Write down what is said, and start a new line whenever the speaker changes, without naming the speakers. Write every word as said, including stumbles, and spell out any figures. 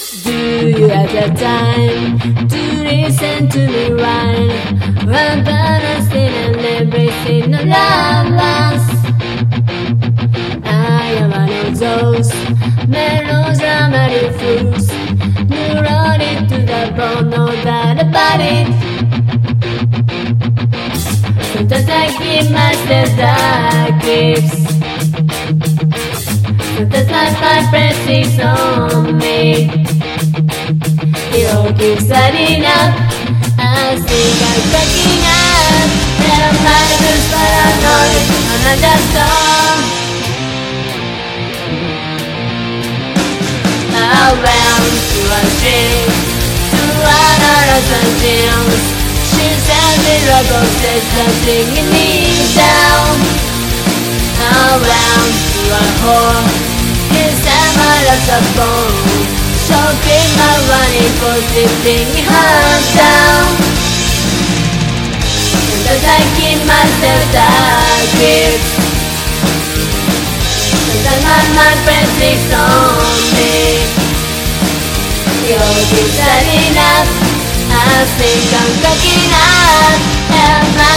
Do you have the time to listen to me whine I'm balancing and everything around us? I am one of those melodramatic fools, neurotic to the bone, no doubt about it. Sometimes I give myself dark grips, sometimes my mind presses on me. It all keeps adding up, I think I'm cracking up, and I'm not just paranoid, another song. Around to a string, to another sentence. She says the rubber says something in me down. Around to a whore, inside my lots of bone. Choking my running for sifting her down. Sometimes I give myself that grip, sometimes my mind presses on me. It all keeps adding up, I think I'm cracking up, and